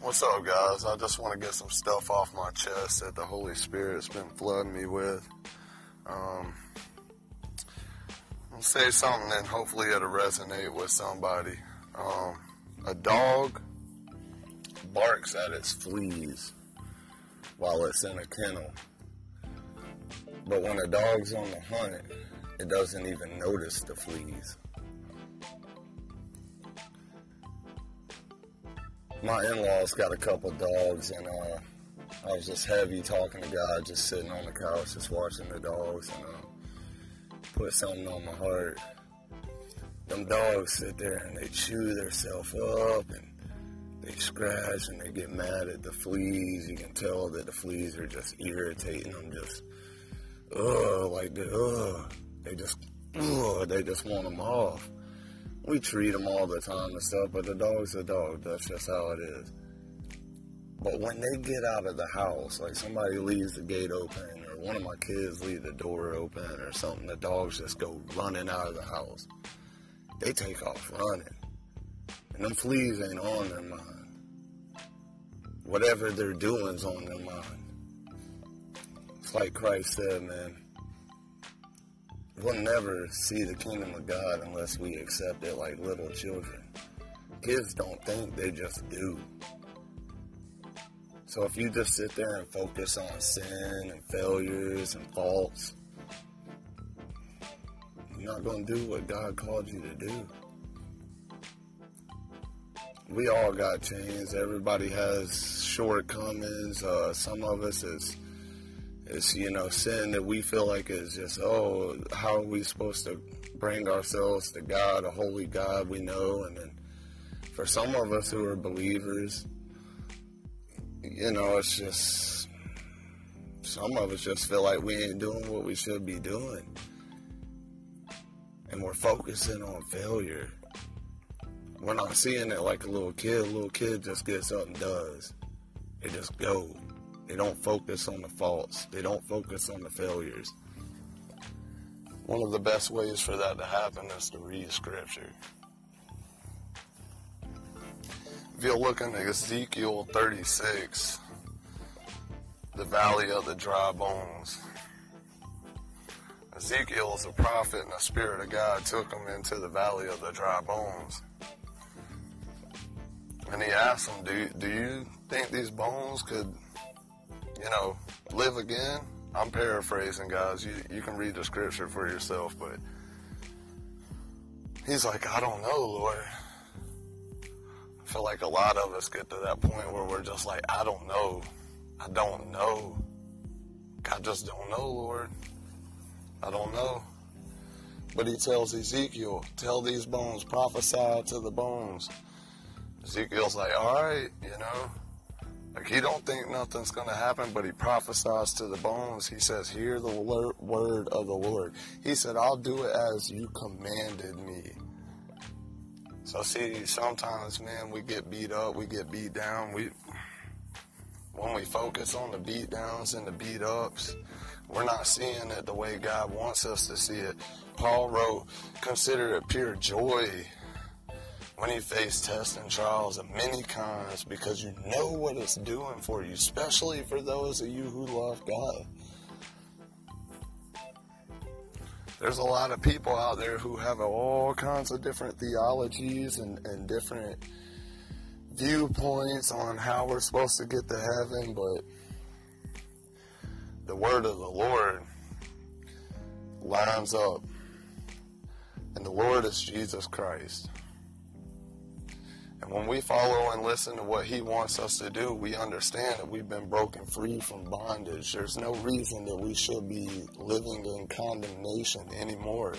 What's up, guys? I just want to get some stuff off my chest that the Holy Spirit's been flooding me with. I'll say something and hopefully it'll resonate with somebody. A dog barks at its fleas while it's in a kennel. But when a dog's on the hunt, it doesn't even notice the fleas. My in-laws got a couple dogs, and I was just heavy talking to God, just sitting on the couch, just watching the dogs, and put something on my heart. Them dogs sit there and they chew themselves up, and they scratch, and they get mad at the fleas. You can tell that the fleas are just irritating them, just, they just want them off. We treat them all the time and stuff, but the dog's a dog. That's just how it is. But when they get out of the house, like somebody leaves the gate open, or one of my kids leave the door open or something, the dogs just go running out of the house. They take off running. And them fleas ain't on their mind. Whatever they're doing's on their mind. It's like Christ said, man. We'll never see the kingdom of God unless we accept it like little children. Kids don't think, they just do. So if you just sit there and focus on sin and failures and faults, you're not going to do what God called you to do. We all got chains. Everybody has shortcomings. Some of us is sin that we feel like is just, how are we supposed to bring ourselves to God, a holy God we know? And then for some of us who are believers, it's just, some of us just feel like we ain't doing what we should be doing. And we're focusing on failure. We're not seeing it like a little kid. A little kid just gets up and does. They just go. They don't focus on the faults. They don't focus on the failures. One of the best ways for that to happen is to read Scripture. If you look in Ezekiel 36, the valley of the dry bones, Ezekiel is a prophet, and the Spirit of God took him into the valley of the dry bones. And he asked him, do you think these bones could live again? I'm paraphrasing, guys. You can read the scripture for yourself, but he's like, I don't know, Lord. I feel like a lot of us get to that point where we're just like, I don't know. I don't know. I just don't know, Lord. I don't know. But he tells Ezekiel, tell these bones, prophesy to the bones. Ezekiel's like, all right, Like, he don't think nothing's going to happen, but he prophesies to the bones. He says, hear the word of the Lord. He said, I'll do it as you commanded me. So, see, sometimes, man, we get beat up, we get beat down. When we focus on the beat downs and the beat ups, we're not seeing it the way God wants us to see it. Paul wrote, consider it pure joy when you face tests and trials of many kinds, because you know what it's doing for you, especially for those of you who love God. There's a lot of people out there who have all kinds of different theologies and different viewpoints on how we're supposed to get to heaven, but the word of the Lord lines up, and the Lord is Jesus Christ. And when we follow and listen to what he wants us to do, we understand that we've been broken free from bondage. There's no reason that we should be living in condemnation anymore.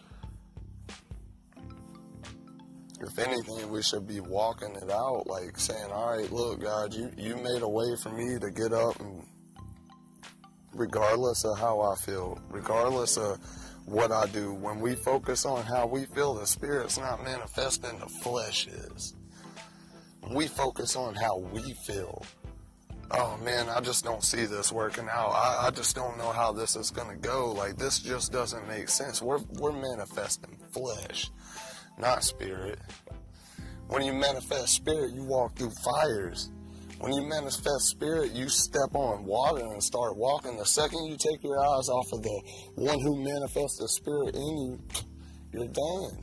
If anything, we should be walking it out, like saying, all right, look, God, you made a way for me to get up, and regardless of how I feel, regardless of what I do, when we focus on how we feel, the Spirit's not manifesting, the flesh is. We focus on how we feel. Oh man, I just don't see this working out. I just don't know how this is going to go. Like, this just doesn't make sense. We're manifesting flesh, not spirit. When you manifest spirit, you walk through fires. When you manifest spirit, you step on water and start walking. The second you take your eyes off of the one who manifests the spirit in you, you're done.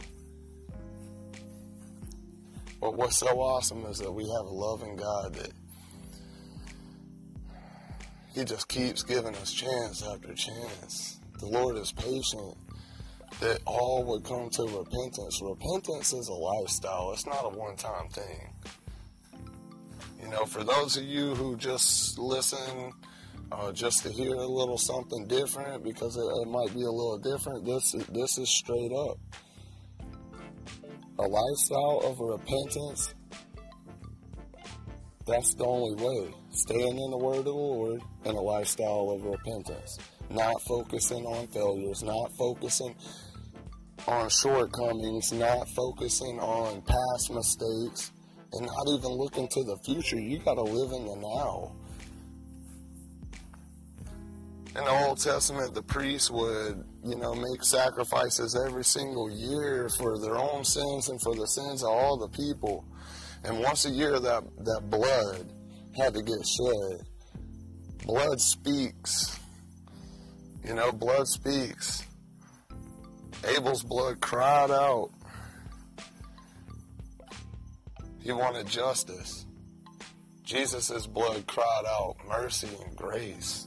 But what's so awesome is that we have a loving God that He just keeps giving us chance after chance. The Lord is patient that all would come to repentance. Repentance is a lifestyle. It's not a one-time thing. You know, for those of you who just listen just to hear a little something different, because it might be a little different, this is straight up. A lifestyle of repentance, that's the only way. Staying in the word of the Lord and a lifestyle of repentance. Not focusing on failures, not focusing on shortcomings, not focusing on past mistakes, and not even looking to the future. You got to live in the now. In the Old Testament, the priests would, make sacrifices every single year for their own sins and for the sins of all the people. And once a year, that blood had to get shed. Blood speaks. Blood speaks. Abel's blood cried out. He wanted justice. Jesus' blood cried out mercy and grace.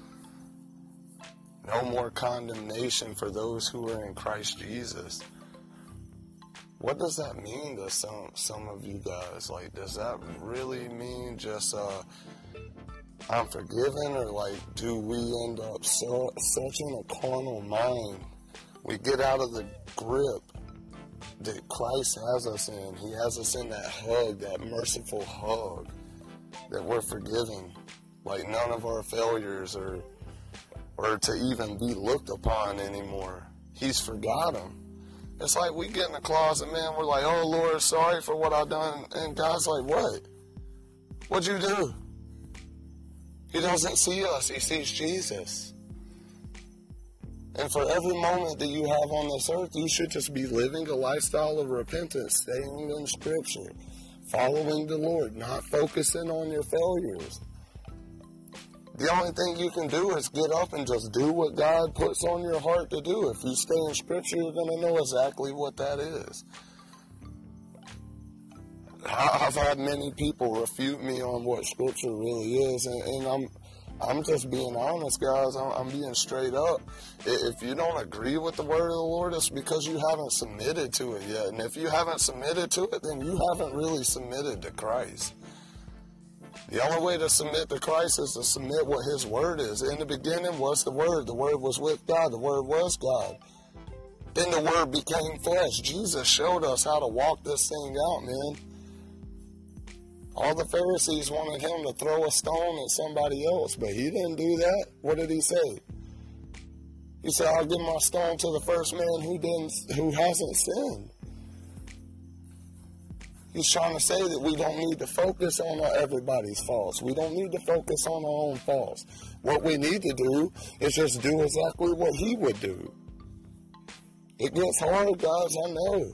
No more condemnation for those who are in Christ Jesus. What does that mean to some of you guys? Like, does that really mean just I'm forgiven? Or do we end up such in a carnal mind? We get out of the grip that Christ has us in. He has us in that hug, that merciful hug, that we're forgiven. Like none of our failures are to even be looked upon anymore. He's forgot them. It's like we get in the closet, man, we're like, oh, Lord, sorry for what I've done. And God's like, what? What'd you do? He doesn't see us. He sees Jesus. And for every moment that you have on this earth, you should just be living a lifestyle of repentance, staying in Scripture, following the Lord, not focusing on your failures. The only thing you can do is get up and just do what God puts on your heart to do. If you stay in Scripture, you're going to know exactly what that is. I've had many people refute me on what Scripture really is, and I'm just being honest, guys. I'm being straight up. If you don't agree with the word of the Lord, it's because you haven't submitted to it yet. And if you haven't submitted to it, then you haven't really submitted to Christ. The only way to submit to Christ is to submit what His word is. In the beginning was the Word. The Word was with God. The Word was God. Then the Word became flesh. Jesus showed us how to walk this thing out, man. All the Pharisees wanted Him to throw a stone at somebody else, but He didn't do that. What did He say? He said, I'll give my stone to the first man who hasn't sinned. He's trying to say that we don't need to focus on everybody's faults. We don't need to focus on our own faults. What we need to do is just do exactly what He would do. It gets hard, guys, I know.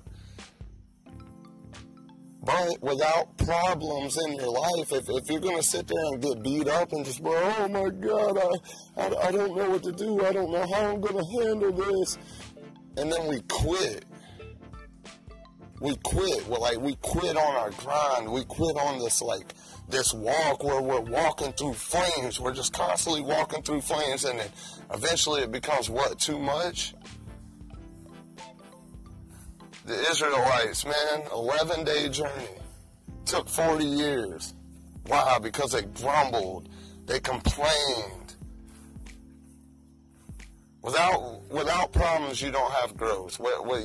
But without problems in your life, if you're going to sit there and get beat up and just go, oh my God, I don't know what to do. I don't know how I'm going to handle this. And then we quit. We quit. We quit on our grind. We quit on this walk where we're walking through flames. We're just constantly walking through flames, and then eventually it becomes what? Too much? The Israelites, man, 11-day journey. Took 40 years. Why? Because they grumbled. They complained. Without problems, you don't have growth.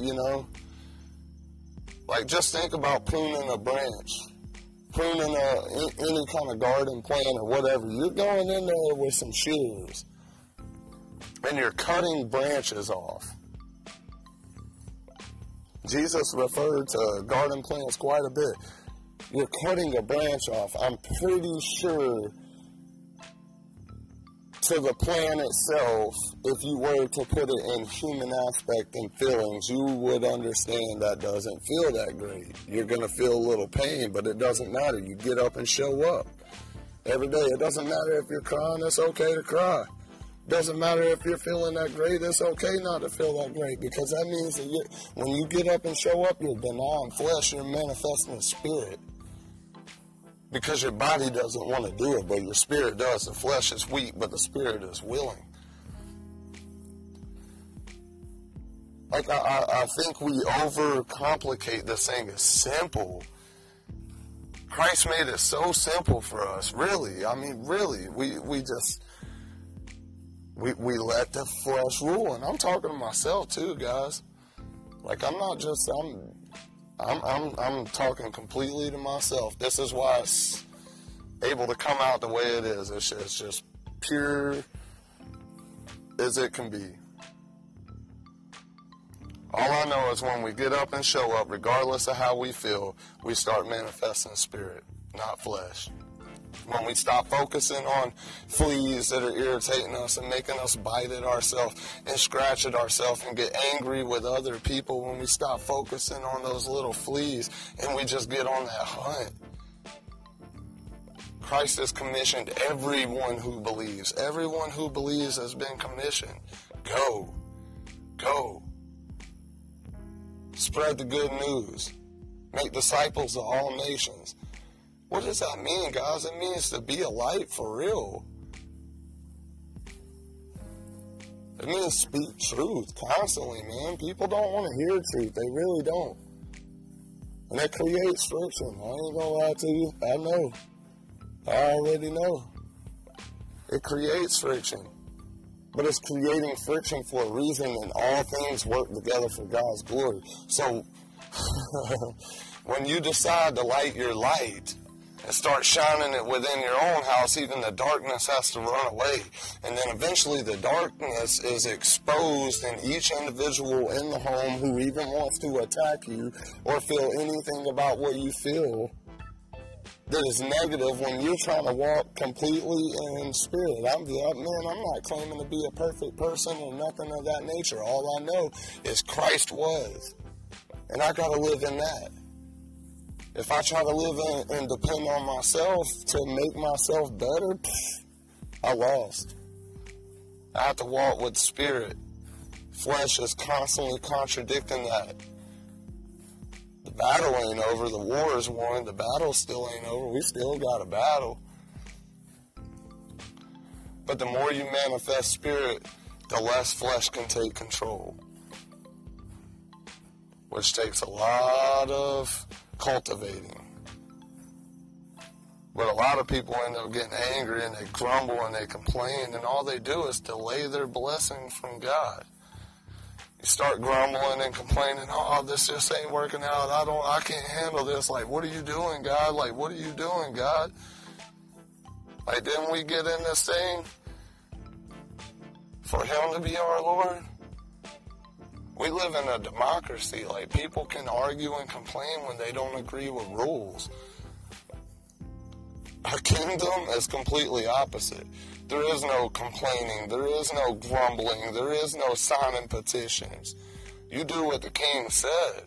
Just think about pruning a branch, pruning any kind of garden plant or whatever. You're going in there with some shears, and you're cutting branches off. Jesus referred to garden plants quite a bit. You're cutting a branch off. I'm pretty sure to the plant itself, if you were to put it in human aspect and feelings, you would understand that doesn't feel that great. You're going to feel a little pain, but it doesn't matter. You get up and show up. Every day. It doesn't matter if you're crying, it's okay to cry. Doesn't matter if you're feeling that great, it's okay not to feel that great, because that means that when you get up and show up, you're denying flesh, you're manifesting the spirit. Because your body doesn't want to do it, but your spirit does. The flesh is weak, but the spirit is willing. Like, I think we overcomplicate this thing. It's simple. Christ made it so simple for us, really. I mean, really. We let the flesh rule. And I'm talking to myself too, guys. Like, I'm not just, I'm talking completely to myself. This is why it's able to come out the way it is. It's just pure as it can be. All I know is when we get up and show up, regardless of how we feel, we start manifesting spirit, not flesh. When we stop focusing on fleas that are irritating us and making us bite at ourselves and scratch at ourselves and get angry with other people, when we stop focusing on those little fleas and we just get on that hunt. Christ has commissioned everyone who believes. Everyone who believes has been commissioned. Go. Go. Spread the good news. Make disciples of all nations. What does that mean, guys? It means to be a light for real. It means speak truth constantly, man. People don't want to hear truth. They really don't. And it creates friction. I ain't gonna lie to you. I know. I already know. It creates friction. But it's creating friction for a reason, and all things work together for God's glory. So, when you decide to light your light and start shining it within your own house, even the darkness has to run away. And then eventually the darkness is exposed in each individual in the home who even wants to attack you or feel anything about what you feel that is negative when you're trying to walk completely in spirit. I'm not claiming to be a perfect person or nothing of that nature. All I know is Christ was. And I got to live in that. If I try to live in and depend on myself to make myself better, I lost. I have to walk with spirit. Flesh is constantly contradicting that. The battle ain't over. The war is won. The battle still ain't over. We still got a battle. But the more you manifest spirit, the less flesh can take control. Which takes a lot of cultivating. But a lot of people end up getting angry and they grumble and they complain, and all they do is delay their blessing from God. You start grumbling and complaining, oh, this just ain't working out. I can't handle this. Like, what are you doing, God? Like, what are you doing, God? Like, didn't we get in this thing for Him to be our Lord? We live in a democracy. Like, people can argue and complain when they don't agree with rules. A kingdom is completely opposite. There is no complaining. There is no grumbling. There is no signing petitions. You do what the king said.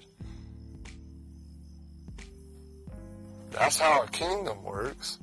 That's how a kingdom works.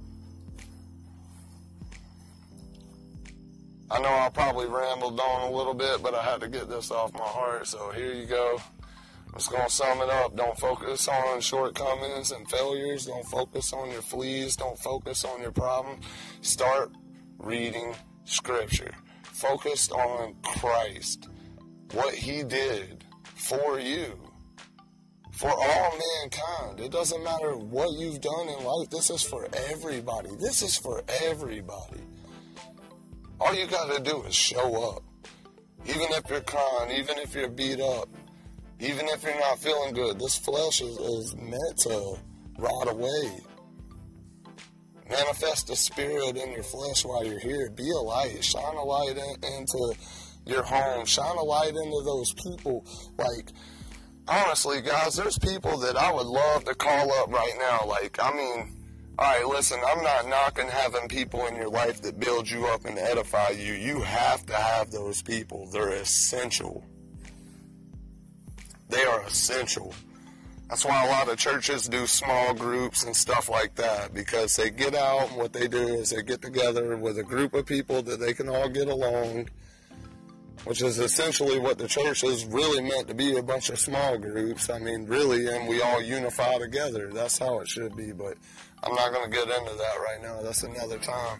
I know I probably rambled on a little bit, but I had to get this off my heart, so here you go. I'm just going to sum it up. Don't focus on shortcomings and failures. Don't focus on your fleas. Don't focus on your problems. Start reading Scripture. Focused on Christ. What He did for you. For all mankind. It doesn't matter what you've done in life. This is for everybody. This is for everybody. All you got to do is show up. Even if you're crying, even if you're beat up, even if you're not feeling good, this flesh is meant to rot away. Manifest the spirit in your flesh while you're here. Be a light. Shine a light into your home. Shine a light into those people. Like, honestly, guys, there's people that I would love to call up right now. Like, I mean, all right, listen, I'm not knocking having people in your life that build you up and edify you. You have to have those people. They're essential. They are essential. That's why a lot of churches do small groups and stuff like that, because they get out and what they do is they get together with a group of people that they can all get along, which is essentially what the church is really meant to be, a bunch of small groups. I mean, really, and we all unify together. That's how it should be, but I'm not going to get into that right now. That's another time.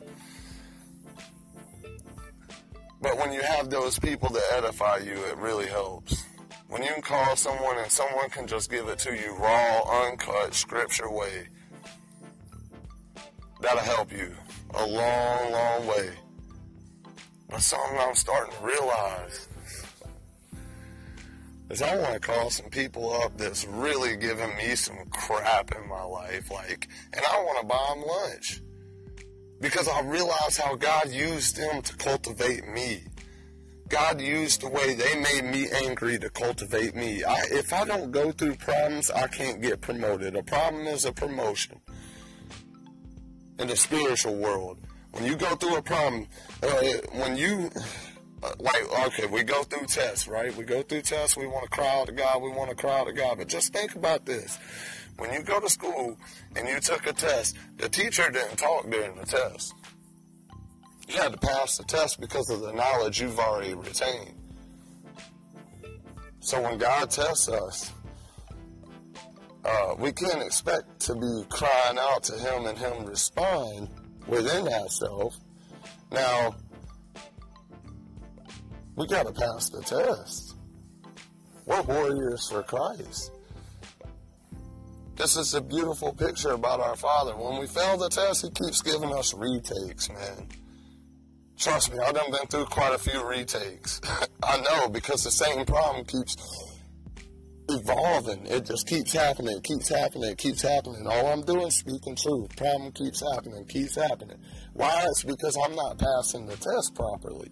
But when you have those people that edify you, it really helps. When you can call someone and someone can just give it to you raw, uncut, scripture way, that'll help you a long, long way. But something I'm starting to realize is I want to call some people up that's really giving me some crap in my life, and I want to buy them lunch. Because I realize how God used them to cultivate me. God used the way they made me angry to cultivate me. If I don't go through problems, I can't get promoted. A problem is a promotion in the spiritual world. When you go through a problem, we go through tests, right? We go through tests, we want to cry out to God, but just think about this. When you go to school and you took a test, the teacher didn't talk during the test. You had to pass the test because of the knowledge you've already retained. So when God tests us, we can't expect to be crying out to Him and Him respond within ourselves. Now, we got to pass the test. We're warriors for Christ. This is a beautiful picture about our Father. When we fail the test, He keeps giving us retakes, man. Trust me, I've been through quite a few retakes. I know, because the same problem keeps evolving. It just keeps happening, All I'm doing is speaking truth. Problem keeps happening. Why? It's because I'm not passing the test properly.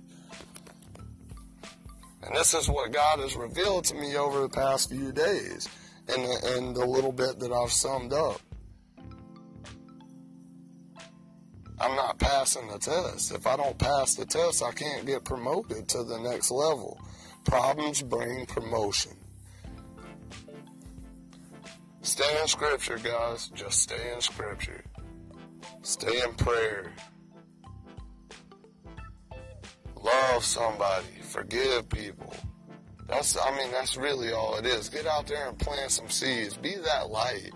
And this is what God has revealed to me over the past few days, and the little bit that I've summed up. I'm not passing the test. If I don't pass the test, I can't get promoted to the next level. Problems bring promotion. Stay in Scripture, guys. Just stay in Scripture. Stay in prayer. Love somebody. Forgive people. That's really all it is. Get out there and plant some seeds. Be that light.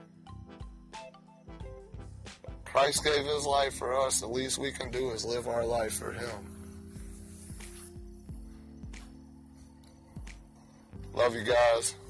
Christ gave His life for us. The least we can do is live our life for Him. Love you guys.